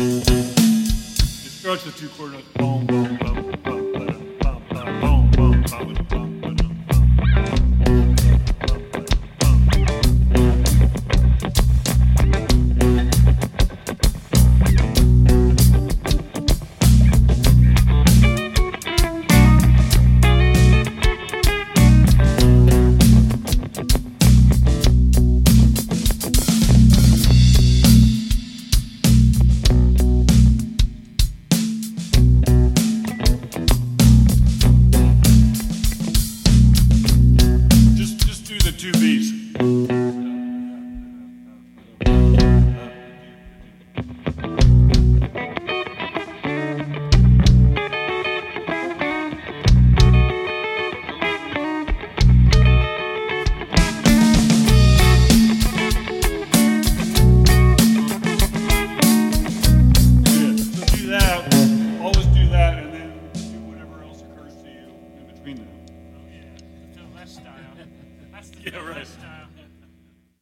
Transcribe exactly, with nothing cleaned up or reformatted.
It starts with two quarter notes. Boom, boom, boom, boom, boom, boom, boom, boom, boom, boom. Two B's. Yeah, right.